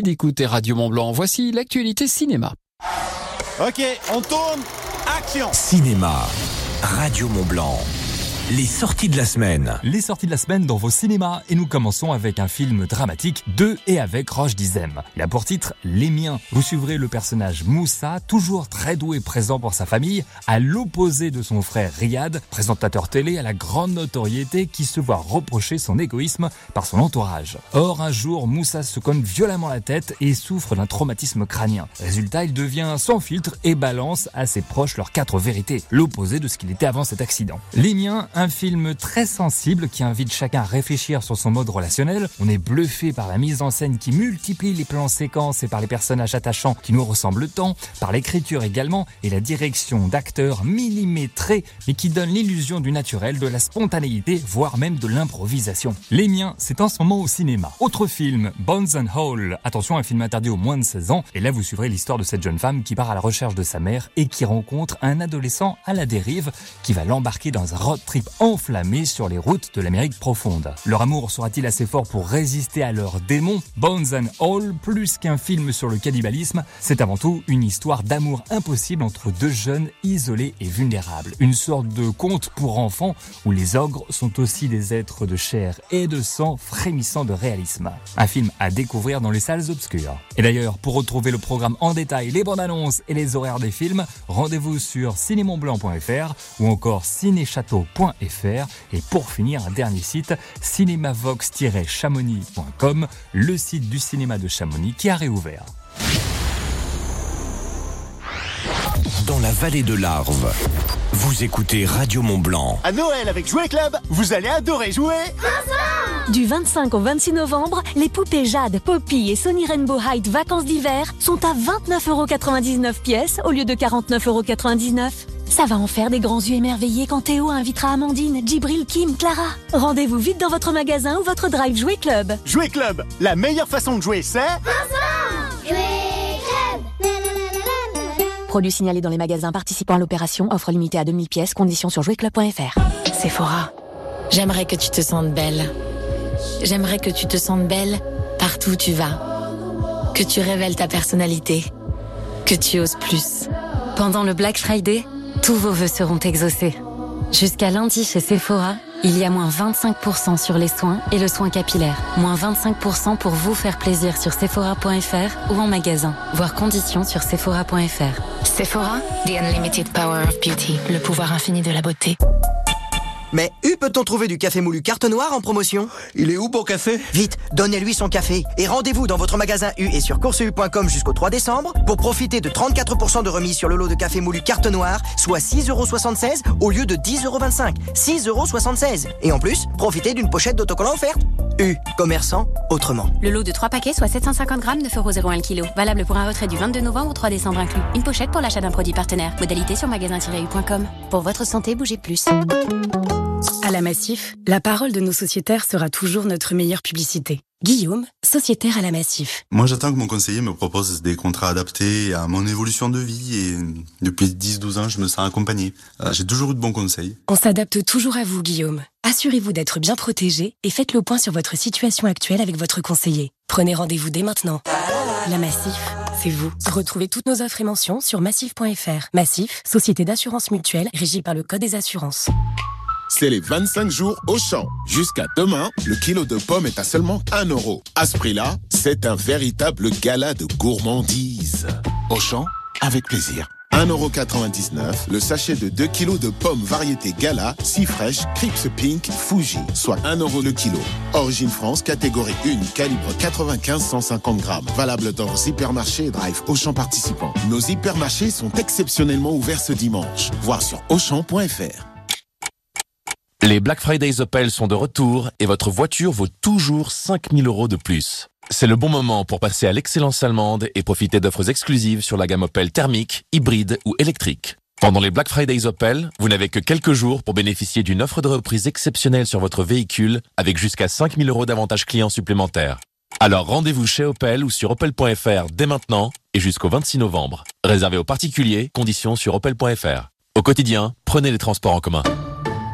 d'écouter Radio Mont-Blanc. Voici l'actualité cinéma. Ok, on tourne. Action. Cinéma, Radio Mont-Blanc. Les sorties de la semaine. Les sorties de la semaine dans vos cinémas. Et nous commençons avec un film dramatique de et avec Roch Dizem. Il a pour titre Les Miens. Vous suivrez le personnage Moussa, toujours très doué et présent pour sa famille, à l'opposé de son frère Riyad, présentateur télé à la grande notoriété qui se voit reprocher son égoïsme par son entourage. Or, un jour, Moussa se cogne violemment la tête et souffre d'un traumatisme crânien. Résultat, il devient sans filtre et balance à ses proches leurs 4 vérités, l'opposé de ce qu'il était avant cet accident. Les Miens, un film très sensible qui invite chacun à réfléchir sur son mode relationnel. On est bluffé par la mise en scène qui multiplie les plans séquences et par les personnages attachants qui nous ressemblent tant, par l'écriture également et la direction d'acteurs millimétrés mais qui donne l'illusion du naturel, de la spontanéité, voire même de l'improvisation. Les Miens, c'est en ce moment au cinéma. Autre film, Bones and Hole. Attention, un film interdit aux moins de 16 ans. Et là, vous suivrez l'histoire de cette jeune femme qui part à la recherche de sa mère et qui rencontre un adolescent à la dérive qui va l'embarquer dans un road trip enflammé sur les routes de l'Amérique profonde. Leur amour sera-t-il assez fort pour résister à leurs démons ? Bones and Hole, plus qu'un film sur le cannibalisme, c'est avant tout une histoire d'amour impossible entre deux jeunes isolés et vulnérables. Une sorte de conte pour enfants où les ogres sont aussi des êtres de chair et de sang frémissant de réalisme. Un film à découvrir dans les salles obscures. Et d'ailleurs, pour retrouver le programme en détail, les bandes annonces et les horaires des films, rendez-vous sur cinémontblanc.fr ou encore cinéchâteau.fr. Et pour finir, un dernier site, cinémavox-chamonix.com, le site du cinéma de Chamonix qui a réouvert. Dans la vallée de l'Arve, vous écoutez Radio Mont-Blanc. À Noël avec Jouet Club, vous allez adorer jouer. Du 25 au 26 novembre, les poupées Jade, Poppy et Sony Rainbow Hide Vacances d'hiver sont à 29,99€ pièce au lieu de 49,99€. Ça va en faire des grands yeux émerveillés quand Théo invitera Amandine, Djibril, Kim, Clara. Rendez-vous vite dans votre magasin ou votre drive Jouet Club. Jouet Club, la meilleure façon de jouer, c'est... Produit signalé dans les magasins participant à l'opération, offre limitée à 2000 pièces, conditions sur jouetclub.fr. Sephora, j'aimerais que tu te sentes belle. J'aimerais que tu te sentes belle partout où tu vas. Que tu révèles ta personnalité. Que tu oses plus. Pendant le Black Friday, tous vos vœux seront exaucés. Jusqu'à lundi chez Sephora, il y a moins 25% sur les soins et le soin capillaire. Moins 25% pour vous faire plaisir sur Sephora.fr ou en magasin. Voir conditions sur Sephora.fr. Sephora, the unlimited power of beauty. Le pouvoir infini de la beauté. Mais peut-on trouver du café moulu carte noire en promotion ? Il est où pour café ? Vite, donnez-lui son café et rendez-vous dans votre magasin U et sur courseu.com jusqu'au 3 décembre pour profiter de 34% de remise sur le lot de café moulu carte noire, soit 6,76€ au lieu de 10,25€. 6,76€. Et en plus, profitez d'une pochette d'autocollant offerte. U, commerçant autrement. Le lot de 3 paquets, soit 750 grammes, 9,01€ le kilo. Valable pour un retrait du 22 novembre au 3 décembre inclus. Une pochette pour l'achat d'un produit partenaire. Modalité sur magasin-u.com. Pour votre santé, bougez plus. À la Massif, la parole de nos sociétaires sera toujours notre meilleure publicité. Guillaume, sociétaire à la Massif. Moi, j'attends que mon conseiller me propose des contrats adaptés à mon évolution de vie et depuis 10-12 ans, je me sens accompagné. J'ai toujours eu de bons conseils. On s'adapte toujours à vous, Guillaume. Assurez-vous d'être bien protégé et faites le point sur votre situation actuelle avec votre conseiller. Prenez rendez-vous dès maintenant. La Massif, c'est vous. Retrouvez toutes nos offres et mentions sur massif.fr. Massif, société d'assurance mutuelle régie par le Code des assurances. C'est les 25 jours Auchan. Jusqu'à demain, le kilo de pommes est à seulement 1€. À ce prix-là, c'est un véritable gala de gourmandise. Auchan, avec plaisir. 1,99€, le sachet de 2 kilos de pommes variété Gala, si fraîche, Crips Pink, Fuji, soit 1€ le kilo. Origine France, catégorie 1, calibre 95-150 grammes. Valable dans vos hypermarchés et drive Auchan participants. Nos hypermarchés sont exceptionnellement ouverts ce dimanche. Voir sur Auchan.fr. Les Black Fridays Opel sont de retour et votre voiture vaut toujours 5 000€ de plus. C'est le bon moment pour passer à l'excellence allemande et profiter d'offres exclusives sur la gamme Opel thermique, hybride ou électrique. Pendant les Black Fridays Opel, vous n'avez que quelques jours pour bénéficier d'une offre de reprise exceptionnelle sur votre véhicule avec jusqu'à 5 000€ d'avantages clients supplémentaires. Alors rendez-vous chez Opel ou sur opel.fr dès maintenant et jusqu'au 26 novembre. Réservé aux particuliers, conditions sur opel.fr. Au quotidien, prenez les transports en commun.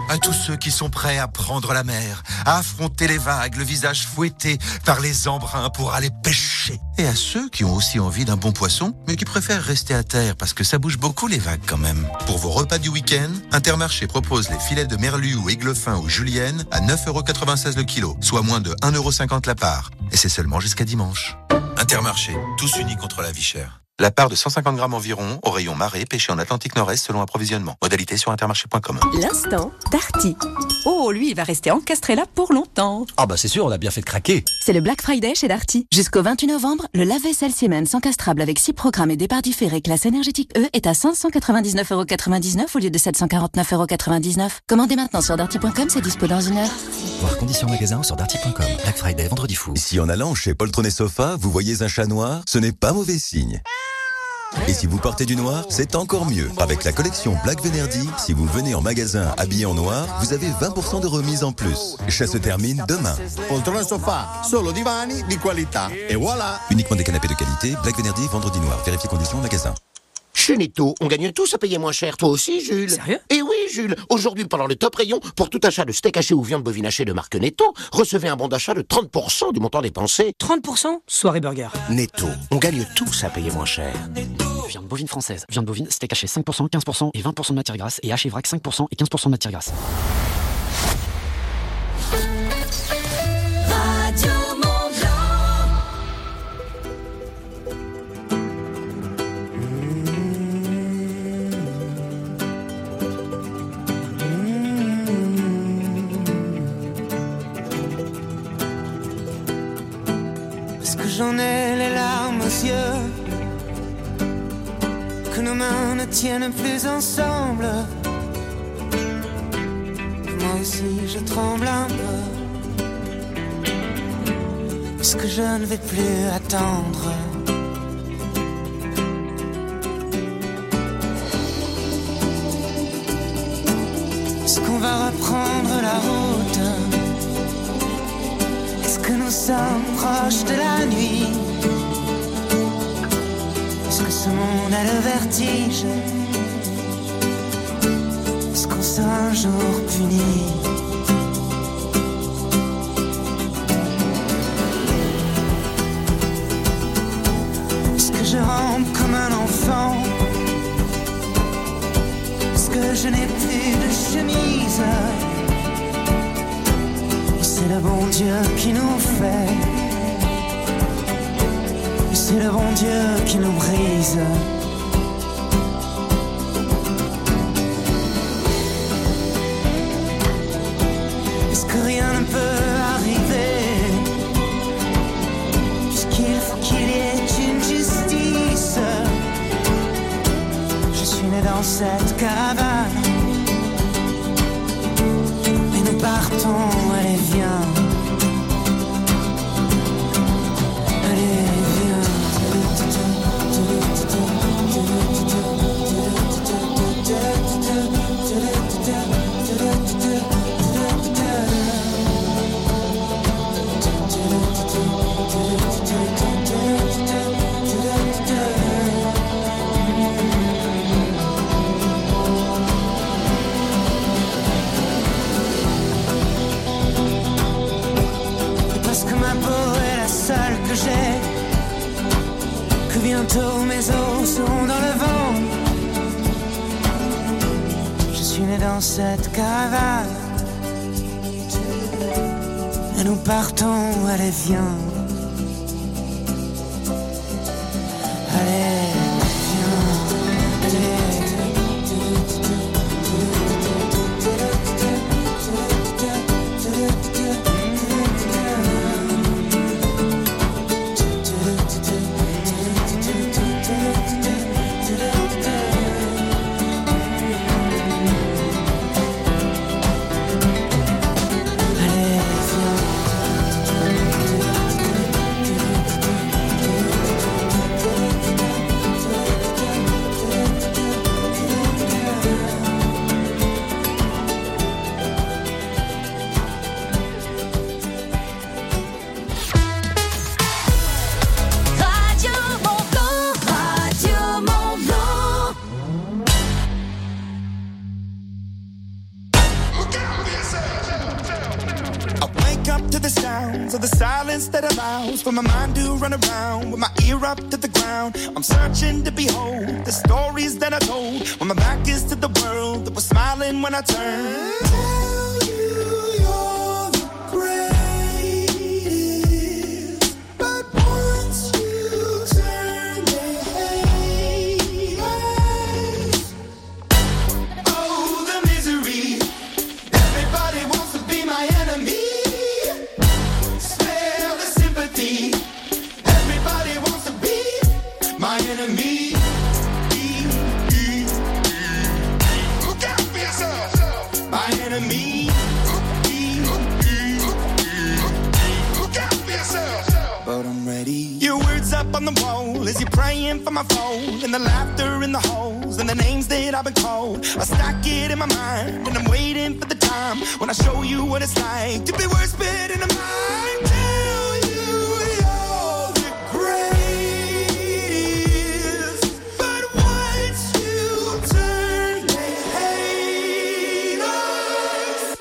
À tous ceux qui sont prêts à prendre la mer, à affronter les vagues, le visage fouetté par les embruns pour aller pêcher. Et à ceux qui ont aussi envie d'un bon poisson, mais qui préfèrent rester à terre parce que ça bouge beaucoup les vagues quand même. Pour vos repas du week-end, Intermarché propose les filets de merlu ou aiglefin ou julienne à 9,96 € le kilo, soit moins de 1,50 € la part. Et c'est seulement jusqu'à dimanche. Intermarché, tous unis contre la vie chère. La part de 150 grammes environ au rayon marée pêché en Atlantique Nord-Est selon approvisionnement. Modalité sur intermarché.com. L'instant Darty. Oh, lui, il va rester encastré là pour longtemps. Ah bah c'est sûr, on a bien fait de craquer. C'est le Black Friday chez Darty. Jusqu'au 28 novembre, le lave-vaisselle Siemens encastrable avec 6 programmes et départ différé classe énergétique E est à 599,99 € au lieu de 749,99 €. Commandez maintenant sur darty.com, c'est dispo dans 1 heure. Voir conditions magasin ou sur darty.com. Black Friday, vendredi fou. Si en allant chez Poltron & Sofa, vous voyez un chat noir, ce n'est pas mauvais signe. Et si vous portez du noir, c'est encore mieux. Avec la collection Black Venerdi, si vous venez en magasin habillé en noir, vous avez 20% de remise en plus. Ça se termine demain. Poltrone Sofa, solo divani di qualità. Et voilà. Uniquement des canapés de qualité, Black Venerdi, vendredi noir. Vérifiez conditions en magasin. Chez Netto, on gagne tous à payer moins cher. Toi aussi, Jules. Sérieux? Eh oui, Jules. Aujourd'hui, pendant le top rayon, pour tout achat de steak haché ou viande bovine hachée de marque Netto, recevez un bon d'achat de 30% du montant dépensé. 30% ? Soirée burger. Netto, on gagne tous à payer moins cher. Viande bovine française. Viande bovine, steak haché 5%, 15% et 20% de matière grasse. Et haché vrac 5% et 15% de matière grasse. Radio J'en ai les larmes aux yeux, que nos mains ne tiennent plus ensemble. Moi aussi je tremble un peu, parce que je ne vais plus attendre. Est-ce qu'on va reprendre la route? Est-ce que nous sommes proches de la nuit? Est-ce que ce monde a le vertige? Est-ce qu'on sera un jour puni? Est-ce que je rampe comme un enfant? Est-ce que je n'ai plus de chemise? C'est le bon Dieu qui nous fait, c'est le bon Dieu qui nous brise. Est-ce que rien ne peut arriver, puisqu'il faut qu'il y ait une justice? Je suis né dans cette caravane, et nous partons. Allez viens, allez viens. Que j'ai, que bientôt mes os seront dans le vent. Je suis né dans cette caravane, et nous partons, allez viens. Allez. that allows for my mind to run around with my ear up to the ground. I'm searching to behold the stories that I told when my back is to the world that was smiling when I turned. Tell you you're the greatest, but once you turn they hate us. Oh, the misery. Everybody wants to be my enemy. Spare the sympathy. Everybody wants to be my enemy. Look out for yourself. My enemy. Look out for yourself. But I'm ready. Your words up on the wall as you're praying for my phone, and the laughter in the holes and the names that I've been called. I stack it in my mind and I'm waiting for the time when I show you what it's like to be worse fit in a mind. Tell you you're the greatest, but once you turn they hate us.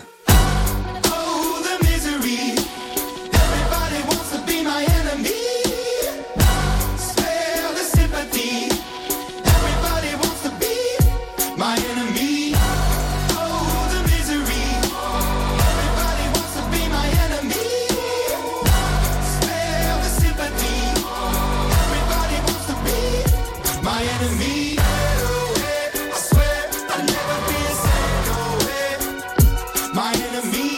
Oh, the misery. Everybody wants to be my enemy. Spare the sympathy. Everybody wants to be my enemy. Oh, the misery. Everybody wants to be my enemy. Spare the sympathy. Everybody wants to be my enemy. I swear I'll never be a second way. My enemy.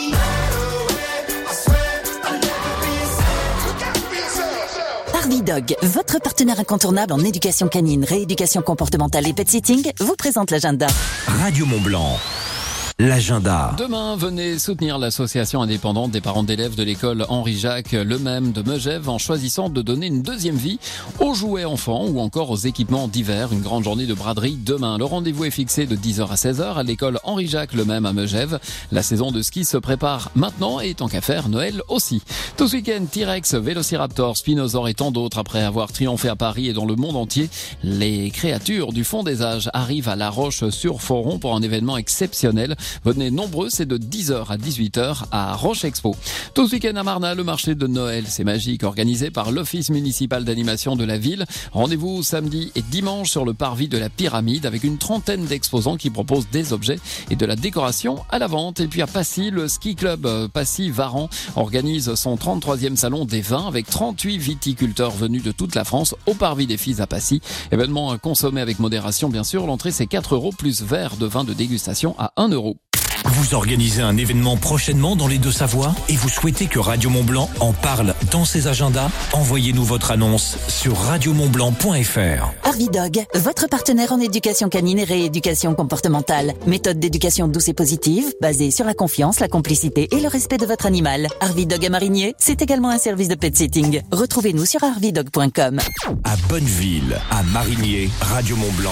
I swear I'll never be a second. Look out for yourself. Harvey Dog, votre partenaire incontournable en éducation canine, rééducation comportementale et pet sitting, vous présente l'agenda. Radio Mont-Blanc. L'agenda. Demain, venez soutenir l'association indépendante des parents d'élèves de l'école Henri-Jacques Lemesme de Megève en choisissant de donner une deuxième vie aux jouets enfants ou encore aux équipements d'hiver. Une grande journée de braderie demain. Le rendez-vous est fixé de 10h à 16h à l'école Henri-Jacques Lemesme à Megève. La saison de ski se prépare maintenant et tant qu'à faire, Noël aussi. Tout ce week-end, T-Rex, Vélociraptor, Spinosaure et tant d'autres. Après avoir triomphé à Paris et dans le monde entier, les créatures du fond des âges arrivent à La Roche-sur-Foron pour un événement exceptionnel. Venez nombreux, c'est de 10h à 18h à Roche Expo. Tout ce week-end à Marnat, le marché de Noël, c'est magique, organisé par l'Office municipal d'animation de la ville. Rendez-vous samedi et dimanche sur le parvis de la Pyramide avec une trentaine d'exposants qui proposent des objets et de la décoration à la vente. Et puis à Passy, le ski club Passy-Varan organise son 33e salon des vins avec 38 viticulteurs venus de toute la France au parvis des Filles à Passy. Événement consommé avec modération, bien sûr. L'entrée, c'est 4 € plus verre de vin de dégustation à 1 €. Vous organisez un événement prochainement dans les Deux-Savoies et vous souhaitez que Radio Mont-Blanc en parle dans ses agendas? Envoyez-nous votre annonce sur radiomontblanc.fr. Harvey Dog, votre partenaire en éducation canine et rééducation comportementale. Méthode d'éducation douce et positive, basée sur la confiance, la complicité et le respect de votre animal. Harvey Dog à Marigné, c'est également un service de pet sitting. Retrouvez-nous sur harveydog.com. À Bonneville, à Marigné, Radio Mont-Blanc.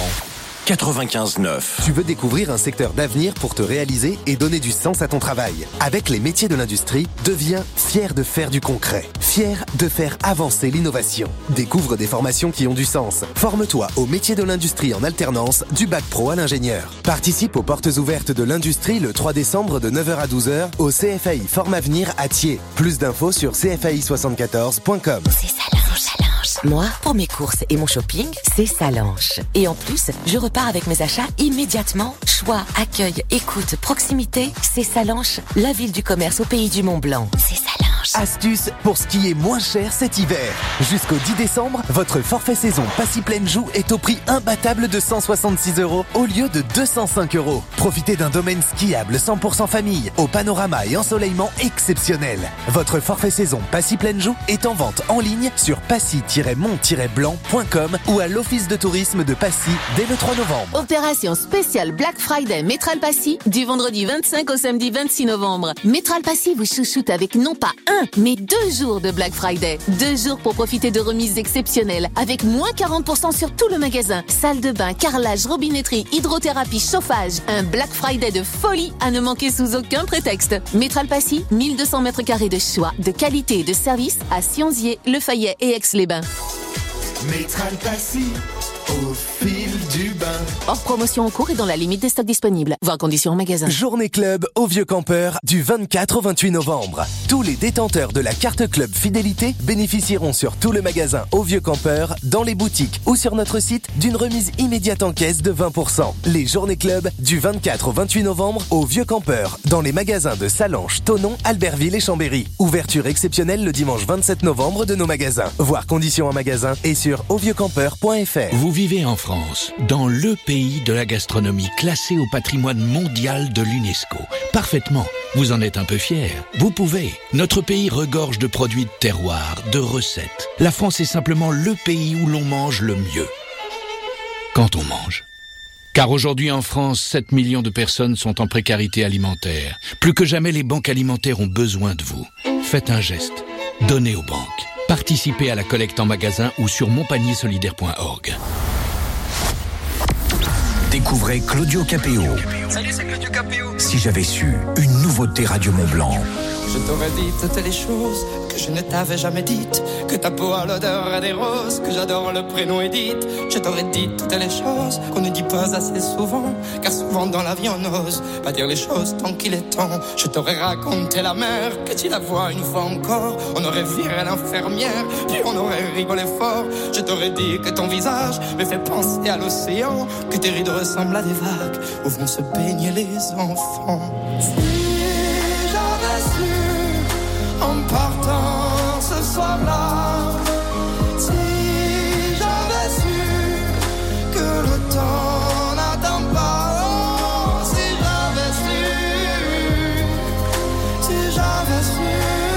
95.9. Tu veux découvrir un secteur d'avenir pour te réaliser et donner du sens à ton travail. Avec les métiers de l'industrie, deviens fier de faire du concret. Fier de faire avancer l'innovation. Découvre des formations qui ont du sens. Forme-toi aux métiers de l'industrie en alternance, du bac pro à l'ingénieur. Participe aux portes ouvertes de l'industrie le 3 décembre de 9h à 12h au CFAI Forme Avenir à Thiers. Plus d'infos sur cfai74.com. C'est Salange. Moi, pour mes courses et mon shopping, c'est Salange. Et en plus, je repars avec mes achats immédiatement. Choix, accueil, écoute, proximité, c'est Salange, la ville du commerce au pays du Mont-Blanc. C'est Salange. Astuce pour skier moins cher cet hiver. Jusqu'au 10 décembre, votre forfait saison Passy Plaine Joux est au prix imbattable de 166 € au lieu de 205 €. Profitez d'un domaine skiable 100% famille, au panorama et ensoleillement exceptionnel. Votre forfait saison Passy Plaine Joux est en vente en ligne sur passy-mont-blanc.com ou à l'office de tourisme de Passy dès le 3 novembre. Opération spéciale Black Friday Métral Passy du vendredi 25 au samedi 26 novembre. Métral Passy vous chouchoute avec non pas un, mais 2 jours de Black Friday. 2 jours pour profiter de remises exceptionnelles avec moins 40% sur tout le magasin. Salle de bain, carrelage, robinetterie, hydrothérapie, chauffage. Un Black Friday de folie à ne manquer sous aucun prétexte. Métral Passy, 1200 mètres carrés de choix, de qualité et de service à Sionzier, Le Fayet et Aix-les-Bains. Métral Passy, au fil du bain. Hors promotion en cours et dans la limite des stocks disponibles. Voir conditions en magasin. Journée club au Vieux Campeur du 24 au 28 novembre. Tous les détenteurs de la carte club fidélité bénéficieront sur tout le magasin au Vieux Campeur, dans les boutiques ou sur notre site d'une remise immédiate en caisse de 20%. Les journées club du 24 au 28 novembre au Vieux Campeur, dans les magasins de Salanches, Thonon, Albertville et Chambéry. Ouverture exceptionnelle le dimanche 27 novembre de nos magasins. Voir conditions en magasin et sur auvieuxcampeur.fr. Vous vivez en France, dans le pays de la gastronomie, classé au patrimoine mondial de l'UNESCO. Parfaitement. Vous en êtes un peu fier. Vous pouvez. Notre pays regorge de produits de terroir, de recettes. La France est simplement le pays où l'on mange le mieux. Quand on mange. Car aujourd'hui en France, 7 millions de personnes sont en précarité alimentaire. Plus que jamais, les banques alimentaires ont besoin de vous. Faites un geste. Donnez aux banques. Participez à la collecte en magasin ou sur monpaniersolidaire.org. Découvrez Claudio Capéo. Salut, c'est Claudio Capéo. Si j'avais su, une nouveauté Radio Mont Blanc. Je t'aurais dit toutes les choses que je ne t'avais jamais dites. Que ta peau a l'odeur des roses, que j'adore le prénom Edith. Je t'aurais dit toutes les choses qu'on ne dit pas assez souvent. Car souvent dans la vie on n'ose pas dire les choses tant qu'il est temps. Je t'aurais raconté la mer, que tu la vois une fois encore. On aurait viré l'infirmière, puis on aurait rigolé fort. Je t'aurais dit que ton visage me fait penser à l'océan. Que tes rides ressemblent à des vagues où vont se baigner les enfants. En partant ce soir-là, si j'avais su que le temps n'attend pas, oh, si j'avais su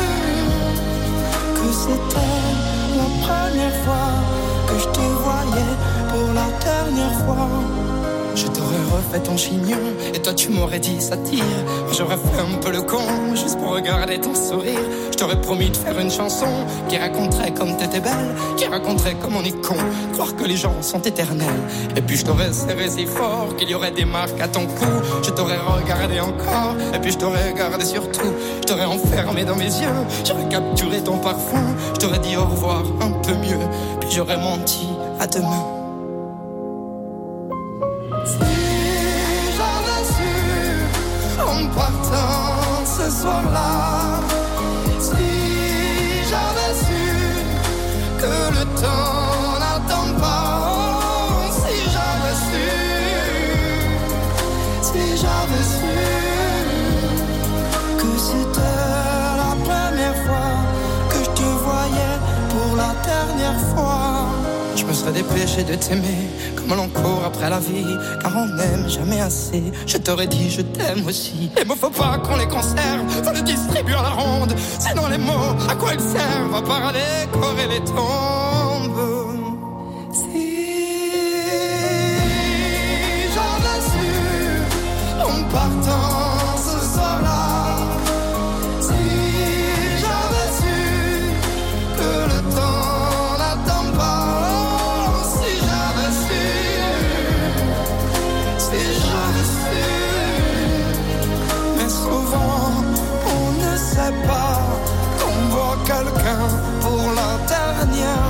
que c'était la première fois que je te voyais pour la dernière fois. Je t'aurais refait ton chignon et toi tu m'aurais dit ça tire. J'aurais fait un peu le con juste pour regarder ton sourire. Je t'aurais promis de faire une chanson qui raconterait comme t'étais belle, qui raconterait comme on est con, croire que les gens sont éternels. Et puis je t'aurais serré si fort qu'il y aurait des marques à ton cou. Je t'aurais regardé encore et puis je t'aurais regardé surtout. Je t'aurais enfermé dans mes yeux, j'aurais capturé ton parfum. Je t'aurais dit au revoir un peu mieux, puis j'aurais menti à demain. En partant ce soir-là, si j'avais su que le temps n'attend pas, oh, si j'avais su que c'était la première fois que je te voyais pour la dernière fois. Je me serais dépêché de t'aimer comme l'on court après la vie, car on n'aime jamais assez. Je t'aurais dit je t'aime aussi. Les mots faut pas qu'on les conserve, faut les distribuer à la ronde. Sinon les mots, à quoi ils servent à part à décorer les tombes. Si j'avais su en partant ce soir-là, si j'avais su que le temps n'attend pas, on ne sait pas qu'on voit quelqu'un pour la dernière